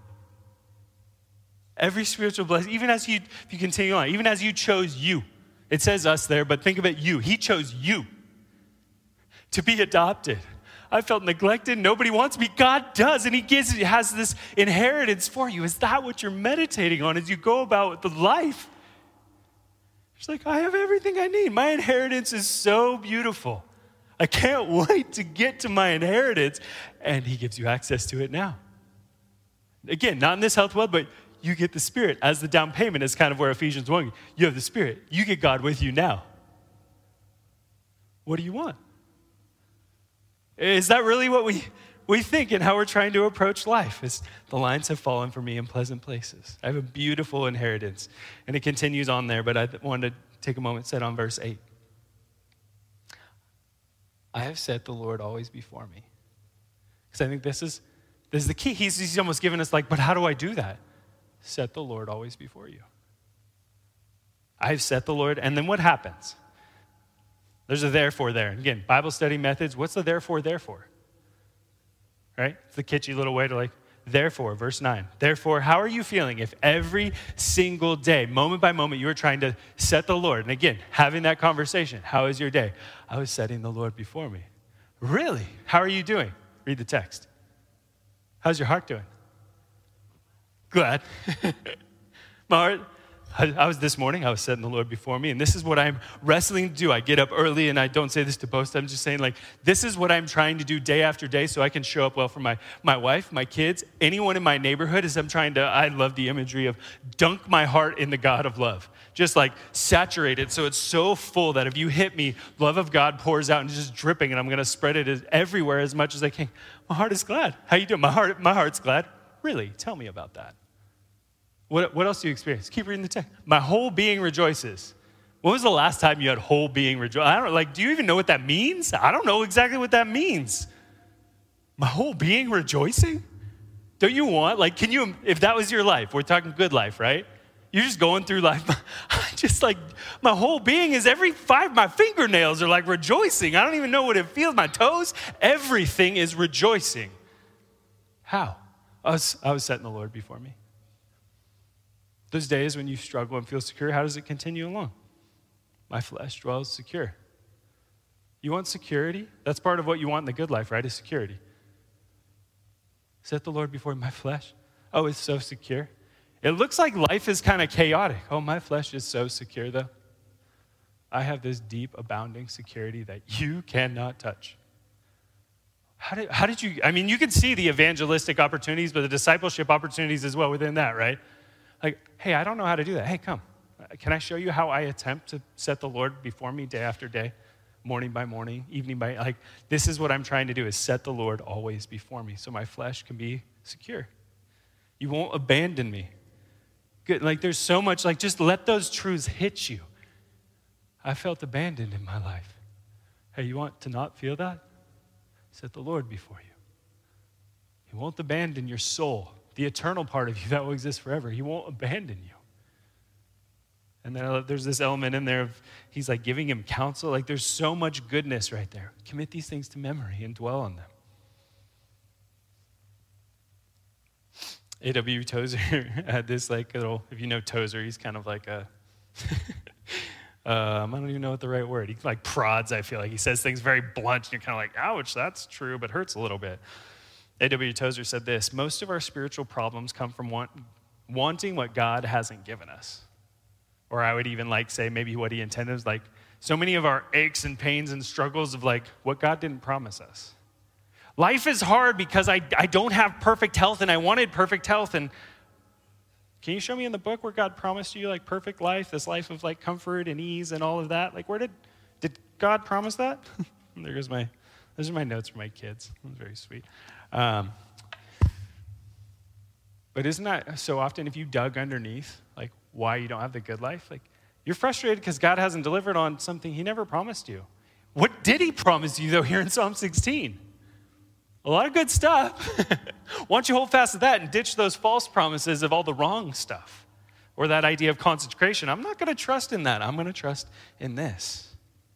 Every spiritual blessing, even as if you continue on, even as you chose you. It says us there, but think of it you. He chose you to be adopted. I felt neglected. Nobody wants me. God does, and He has this inheritance for you. Is that what you're meditating on as you go about the life? It's like, I have everything I need. My inheritance is so beautiful. I can't wait to get to my inheritance. And He gives you access to it now. Again, not in this health world, but you get the Spirit as the down payment is kind of where Ephesians 1, you have the Spirit. You get God with you now. What do you want? Is that really what we think and how we're trying to approach life? Is the lines have fallen for me in pleasant places. I have a beautiful inheritance. And it continues on there, but I wanted to take a moment, set on verse 8. I have set the Lord always before me. Because I think this is the key. He's almost given us like, but how do I do that? Set the Lord always before you. I've set the Lord, and then what happens? There's a therefore there. Again, Bible study methods, what's the therefore? Right? It's the kitschy little way to like, therefore, verse 9. Therefore, how are you feeling if every single day, moment by moment, you are trying to set the Lord? And again, having that conversation. How is your day? I was setting the Lord before me. Really? How are you doing? Read the text. How's your heart doing? Glad. My heart, I was this morning, I was setting the Lord before me, and this is what I'm wrestling to do. I get up early, and I don't say this to boast. I'm just saying, like, this is what I'm trying to do day after day so I can show up well for my wife, my kids, anyone in my neighborhood as I'm trying to, I love the imagery of dunk my heart in the God of love. Just like saturate it so it's so full that if you hit me, love of God pours out and it's just dripping, and I'm going to spread it everywhere as much as I can. My heart is glad. How you doing? My heart's glad. Really? Tell me about that. What else do you experience? Keep reading the text. My whole being rejoices. When was the last time you had whole being rejoice? Do you even know what that means? I don't know exactly what that means. My whole being rejoicing? Don't you want, if that was your life, we're talking good life, right? You're just going through life. Just like, my whole being is my fingernails are like rejoicing. I don't even know what it feels. My toes, everything is rejoicing. How? I was setting the Lord before me. Those days when you struggle and feel secure, how does it continue along? My flesh dwells secure. You want security? That's part of what you want in the good life, right? Is security. Set the Lord before my flesh. Oh, it's so secure. It looks like life is kind of chaotic. Oh, my flesh is so secure, though. I have this deep, abounding security that you cannot touch. How did you, you can see the evangelistic opportunities, but the discipleship opportunities as well within that, right? Like, hey, I don't know how to do that. Hey, come. Can I show you how I attempt to set the Lord before me day after day, morning by morning, evening by, this is what I'm trying to do is set the Lord always before me so my flesh can be secure. You won't abandon me. Good. There's so much, just let those truths hit you. I felt abandoned in my life. Hey, you want to not feel that? Set the Lord before you. He won't abandon your soul. the eternal part of you that will exist forever. He won't abandon you. And then there's this element in there of he's like giving him counsel. Like there's so much goodness right there. Commit these things to memory and dwell on them. A.W. Tozer had this like little, if you know Tozer, he's kind of like a, I don't even know what the right word. He like prods, I feel like. He says things very blunt, and you're kind of like, ouch, that's true, but hurts a little bit. A.W. Tozer said this: most of our spiritual problems come from wanting what God hasn't given us. Or I would even like say maybe what he intended was like, so many of our aches and pains and struggles of like what God didn't promise us. Life is hard because I don't have perfect health and I wanted perfect health. And can you show me in the book where God promised you like perfect life, this life of like comfort and ease and all of that? Like where did God promise that? Those are my notes for my kids. It was very sweet. But isn't that so often if you dug underneath like why you don't have the good life? Like you're frustrated because God hasn't delivered on something he never promised you. What did he promise you though here in Psalm 16? A lot of good stuff. Why don't you hold fast to that and ditch those false promises of all the wrong stuff? Or that idea of consecration. I'm not going to trust in that. I'm going to trust in this.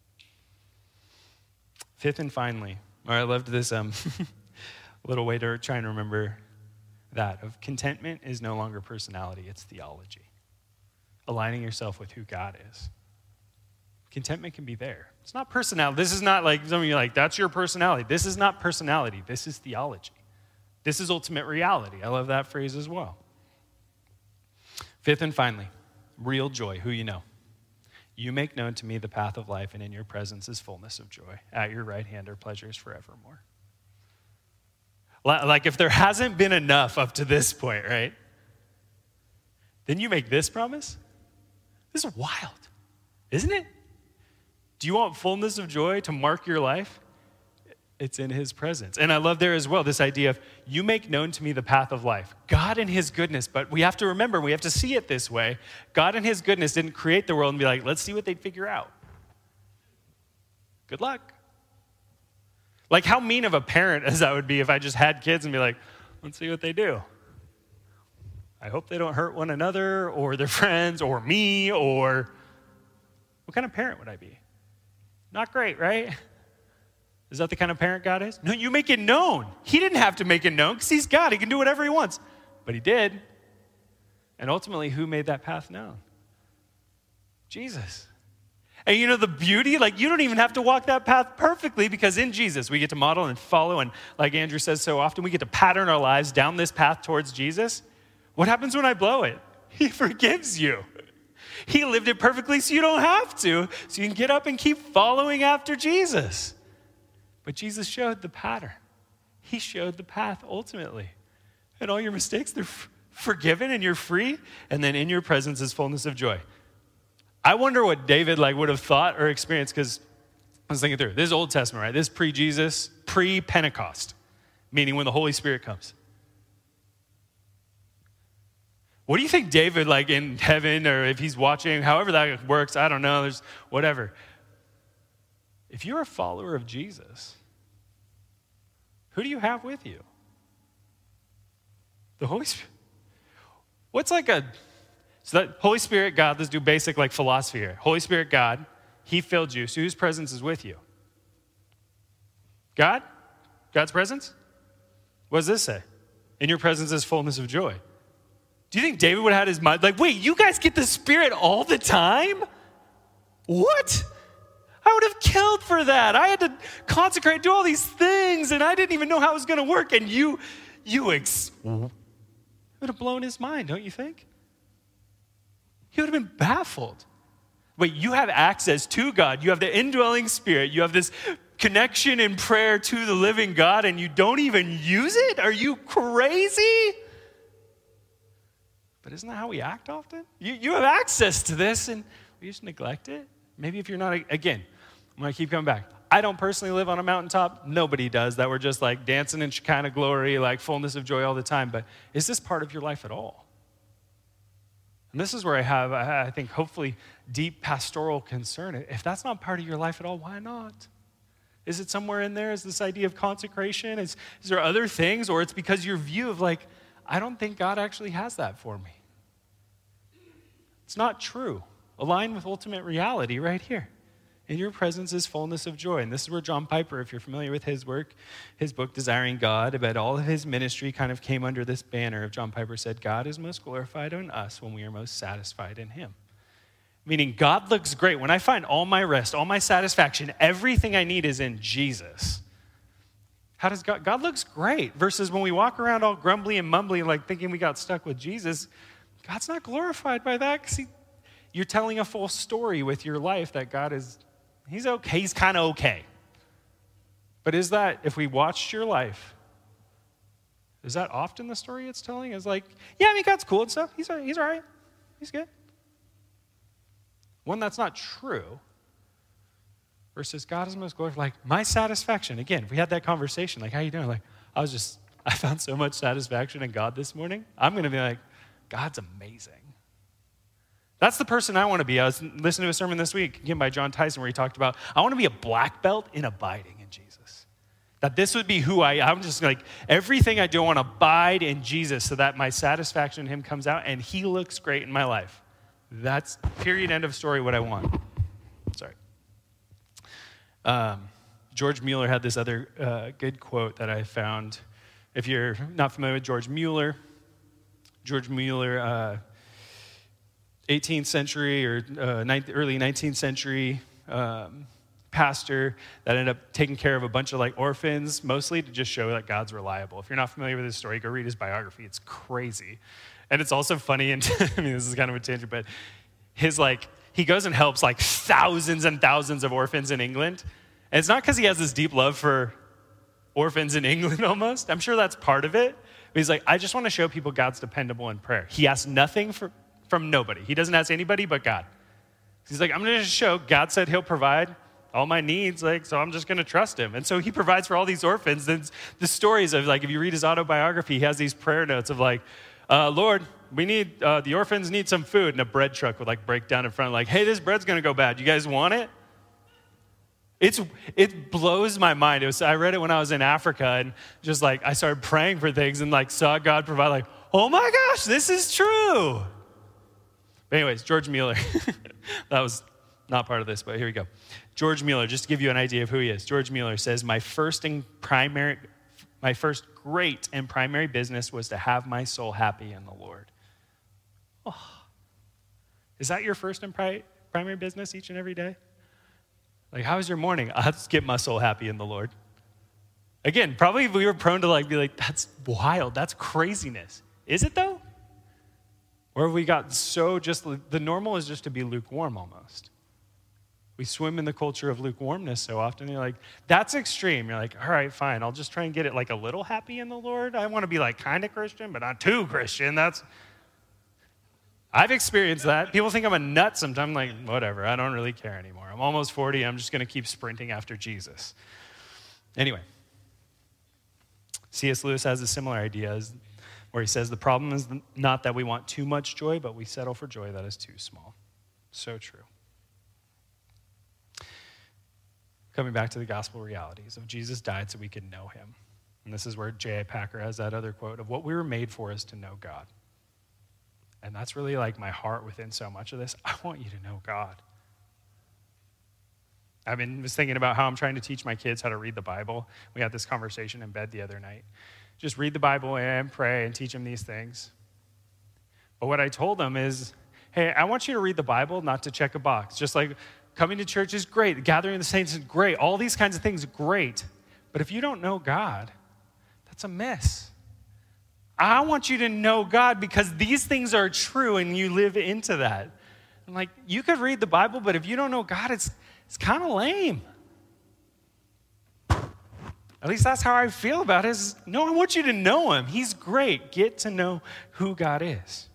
Fifth and finally, or I loved this little way to try and remember that of contentment is no longer personality, it's theology. Aligning yourself with who God is. Contentment can be there. It's not personality. This is not like some of you are like, that's your personality. This is not personality. This is theology. This is ultimate reality. I love that phrase as well. Fifth and finally, real joy, who you know. You make known to me the path of life, and in your presence is fullness of joy. At your right hand are pleasures forevermore. Like if there hasn't been enough up to this point, right? Then you make this promise? This is wild, isn't it? Do you want fullness of joy to mark your life? It's in his presence. And I love there as well this idea of you make known to me the path of life. God in his goodness, but we have to remember, we have to see it this way. God in his goodness didn't create the world and be like, let's see what they'd figure out. Good luck. Like how mean of a parent as I would be if I just had kids and be like, let's see what they do. I hope they don't hurt one another or their friends or me, or what kind of parent would I be? Not great, right? Is that the kind of parent God is? No, you make it known. He didn't have to make it known because he's God. He can do whatever he wants. But he did. And ultimately, who made that path known? Jesus. And you know the beauty? Like you don't even have to walk that path perfectly because in Jesus, we get to model and follow. And like Andrew says so often, we get to pattern our lives down this path towards Jesus. What happens when I blow it? He forgives you. He lived it perfectly so you don't have to. So you can get up and keep following after Jesus. But Jesus showed the pattern. He showed the path ultimately. And all your mistakes, they're forgiven and you're free. And then in your presence is fullness of joy. I wonder what David would have thought or experienced, because I was thinking through. This is Old Testament, right? This is pre-Jesus, pre-Pentecost, meaning when the Holy Spirit comes. What do you think David, in heaven, or if he's watching, however that works, I don't know, there's whatever. If you're a follower of Jesus, who do you have with you? The Holy Spirit. So that Holy Spirit, God, let's do basic philosophy here. Holy Spirit, God, he filled you, so whose presence is with you? God? God's presence? What does this say? In your presence is fullness of joy. Do you think David would have had his mind wait, you guys get the Spirit all the time? What? I would have killed for that. I had to consecrate, do all these things, and I didn't even know how it was going to work. And it would have blown his mind, don't you think? He would have been baffled. Wait, you have access to God. You have the indwelling Spirit. You have this connection in prayer to the living God, and you don't even use it? Are you crazy? But isn't that how we act often? You have access to this, and we just neglect it. Maybe if you're not, again, I'm going to keep coming back. I don't personally live on a mountaintop. Nobody does. That we're just dancing in Shekinah glory, fullness of joy all the time. But is this part of your life at all? And this is where I think, hopefully deep pastoral concern. If that's not part of your life at all, why not? Is it somewhere in there? Is this idea of consecration? Is there other things? Or it's because your view of I don't think God actually has that for me. It's not true. Align with ultimate reality right here. In your presence is fullness of joy. And this is where John Piper, if you're familiar with his work, his book, Desiring God, about all of his ministry kind of came under this banner of John Piper said, God is most glorified in us when we are most satisfied in him. Meaning God looks great. When I find all my rest, all my satisfaction, everything I need is in Jesus. How does God looks great. Versus when we walk around all grumbly and mumbly, like thinking we got stuck with Jesus, God's not glorified by that because you're telling a full story with your life that God is, he's okay, he's kind of okay. But is that, if we watched your life, is that often the story it's telling? Is like, yeah, I mean, God's cool and stuff. He's all right. He's good. One that's not true versus God is most glorified. Like, my satisfaction, again, if we had that conversation, like, how you doing? Like, I found so much satisfaction in God this morning. I'm going to be like, God's amazing. That's the person I want to be. I was listening to a sermon this week, again, by John Tyson, where he talked about, I want to be a black belt in abiding in Jesus. That this would be who I'm just like, everything I do, I want to abide in Jesus so that my satisfaction in him comes out and he looks great in my life. That's period, end of story, what I want. Sorry. George Mueller had this other good quote that I found. If you're not familiar with George Mueller, 18th century or early 19th century pastor that ended up taking care of a bunch of like orphans, mostly to just show that God's reliable. If you're not familiar with his story, go read his biography. It's crazy. And it's also funny, and I mean, this is kind of a tangent, but he goes and helps like thousands and thousands of orphans in England. And it's not because he has this deep love for orphans in England almost. I'm sure that's part of it. But he's like, I just want to show people God's dependable in prayer. He asks nothing from nobody. He doesn't ask anybody but God. He's like, I'm going to just show God said he'll provide all my needs, like, so I'm just going to trust him. And so he provides for all these orphans. Then the stories of, like, if you read his autobiography, he has these prayer notes of like, Lord, we need, the orphans need some food. And a bread truck would like break down in front, like, hey, this bread's going to go bad. You guys want it? It blows my mind. I read it when I was in Africa and just like, I started praying for things and like saw God provide, like, oh my gosh, this is true. But anyways, George Mueller, that was not part of this, but here we go. George Mueller, just to give you an idea of who he is. George Mueller says, my first great and primary business was to have my soul happy in the Lord. Oh. Is that your first and primary business each and every day? Like, how was your morning? I'll just get my soul happy in the Lord. Again, probably we were prone to like be like, that's wild, that's craziness. Is it though? Or have we got so just, the normal is just to be lukewarm almost. We swim in the culture of lukewarmness so often. You're like, that's extreme. You're like, all right, fine. I'll just try and get it like a little happy in the Lord. I want to be like kind of Christian, but not too Christian. I've experienced that. People think I'm a nut sometimes. I'm like, whatever. I don't really care anymore. I'm almost 40. I'm just going to keep sprinting after Jesus. Anyway, C.S. Lewis has a similar idea where he says the problem is not that we want too much joy, but we settle for joy that is too small. So true. Coming back to the gospel realities of Jesus died so we could know him. And this is where J.I. Packer has that other quote of what we were made for is to know God. And that's really like my heart within so much of this. I want you to know God. I was thinking about how I'm trying to teach my kids how to read the Bible. We had this conversation in bed the other night. Just read the Bible and pray and teach them these things. But what I told them is, hey, I want you to read the Bible, not to check a box. Just like coming to church is great. Gathering the saints is great. All these kinds of things are great. But if you don't know God, that's a miss. I want you to know God because these things are true and you live into that. I'm like, you could read the Bible, but if you don't know God, it's kind of lame. At least that's how I feel about it. No, I want you to know him. He's great. Get to know who God is.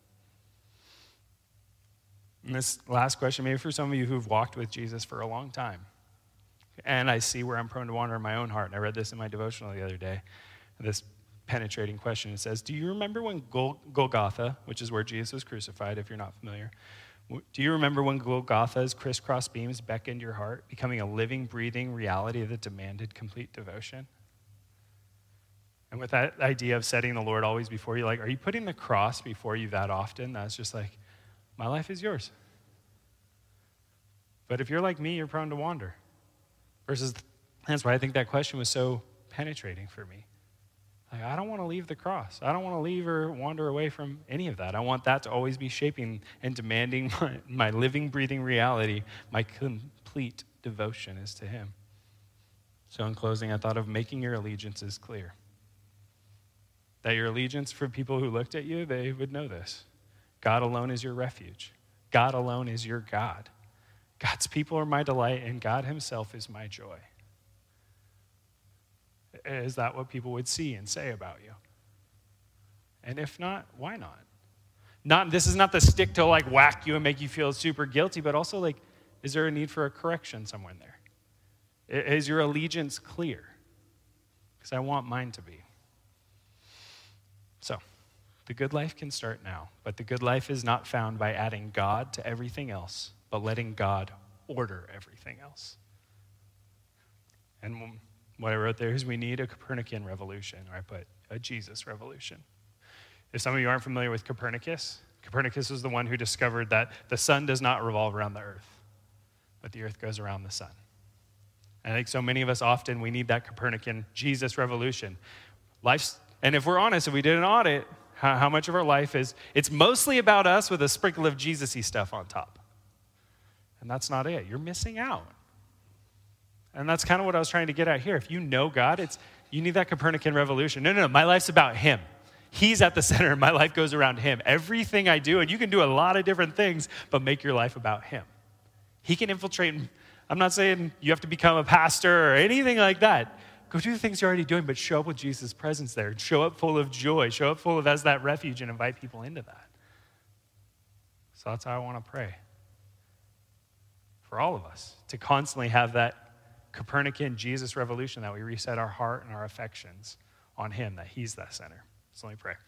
And this last question, maybe for some of you who've walked with Jesus for a long time, and I see where I'm prone to wander in my own heart, and I read this in my devotional the other day, this penetrating question. It says, do you remember when Golgotha, which is where Jesus was crucified, if you're not familiar, do you remember when Golgotha's crisscross beams beckoned your heart, becoming a living, breathing reality that demanded complete devotion? And with that idea of setting the Lord always before you, like, are you putting the cross before you that often? That's just like, my life is yours. But if you're like me, you're prone to wander. That's why I think that question was so penetrating for me. Like, I don't want to leave the cross. I don't want to leave or wander away from any of that. I want that to always be shaping and demanding my living, breathing reality. My complete devotion is to him. So in closing, I thought of making your allegiances clear. That your allegiance, for people who looked at you, they would know this. God alone is your refuge. God alone is your God. God's people are my delight, and God himself is my joy. Is that what people would see and say about you? And if not, why not? This is not the stick to like whack you and make you feel super guilty, but also like, is there a need for a correction somewhere in there? Is your allegiance clear? Because I want mine to be. So, the good life can start now, but the good life is not found by adding God to everything else, but letting God order everything else. And what I wrote there is we need a Copernican revolution, or I put a Jesus revolution. If some of you aren't familiar with Copernicus, Copernicus was the one who discovered that the sun does not revolve around the earth, but the earth goes around the sun. And I think so many of us often, we need that Copernican Jesus revolution. And if we're honest, if we did an audit, how much of our life is, it's mostly about us with a sprinkle of Jesus-y stuff on top. And that's not it. You're missing out. And that's kind of what I was trying to get at here. If you know God, you need that Copernican revolution. No, my life's about him. He's at the center, and my life goes around him. Everything I do, and you can do a lot of different things, but make your life about him. He can infiltrate. I'm not saying you have to become a pastor or anything like that. Go do the things you're already doing, but show up with Jesus' presence there. Show up full of joy. Show up full of as that refuge and invite people into that. So that's how I want to pray. For all of us, to constantly have that Copernican Jesus revolution, that we reset our heart and our affections on him, that he's the center. So let me pray.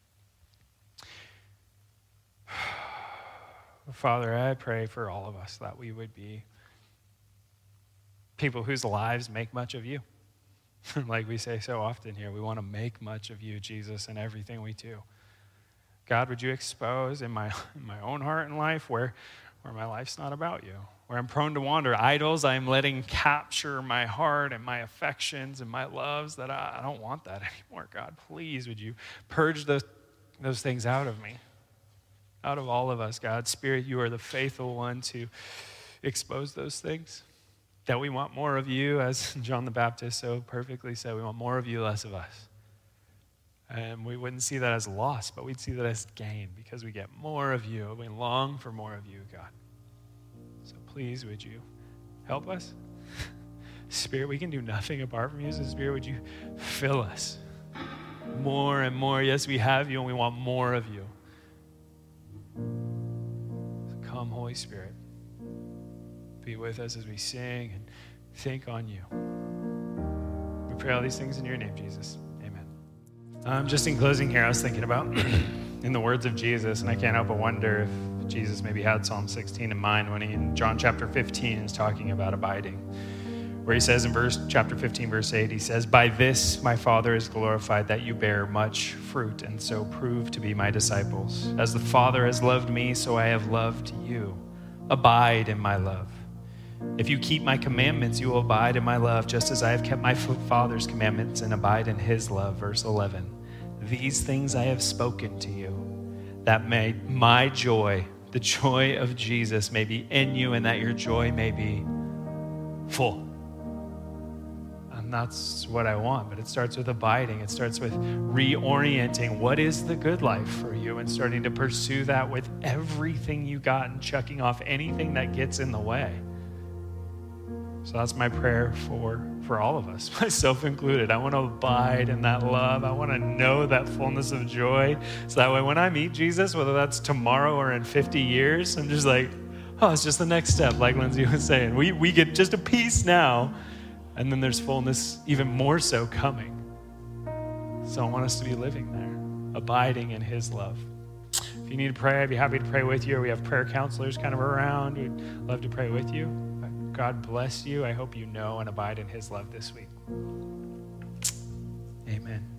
Father, I pray for all of us that we would be people whose lives make much of you. Like we say so often here, we want to make much of you, Jesus, in everything we do. God, would you expose in my own heart and life where my life's not about you, where I'm prone to wander, idols I'm letting capture my heart and my affections and my loves, that I don't want that anymore. God, please, would you purge those things out of me, out of all of us, God. Spirit, you are the faithful one to expose those things. That we want more of you, as John the Baptist so perfectly said, we want more of you, less of us. And we wouldn't see that as loss, but we'd see that as gain, because we get more of you. We long for more of you, God. So please, would you help us? Spirit, we can do nothing apart from you. So Spirit, would you fill us more and more? Yes, we have you, and we want more of you. So come, Holy Spirit. Be with us as we sing and think on you. We pray all these things in your name, Jesus. Amen. Just in closing here, I was thinking about in the words of Jesus, and I can't help but wonder if Jesus maybe had Psalm 16 in mind when he, in John chapter 15, is talking about abiding. Where he says in chapter 15, verse 8, he says, "By this my Father is glorified, that you bear much fruit, and so prove to be my disciples. As the Father has loved me, so I have loved you. Abide in my love. If you keep my commandments, you will abide in my love, just as I have kept my Father's commandments and abide in his love." Verse 11, "These things I have spoken to you, that my joy, the joy of Jesus, may be in you, and that your joy may be full." And that's what I want, but it starts with abiding. It starts with reorienting what is the good life for you and starting to pursue that with everything you got and chucking off anything that gets in the way. So that's my prayer for all of us, myself included. I want to abide in that love. I want to know that fullness of joy. So that way when I meet Jesus, whether that's tomorrow or in 50 years, I'm just like, oh, it's just the next step, like Lindsay was saying. We get just a piece now, and then there's fullness even more so coming. So I want us to be living there, abiding in his love. If you need to pray, I'd be happy to pray with you, or we have prayer counselors kind of around. We'd love to pray with you. God bless you. I hope you know and abide in his love this week. Amen.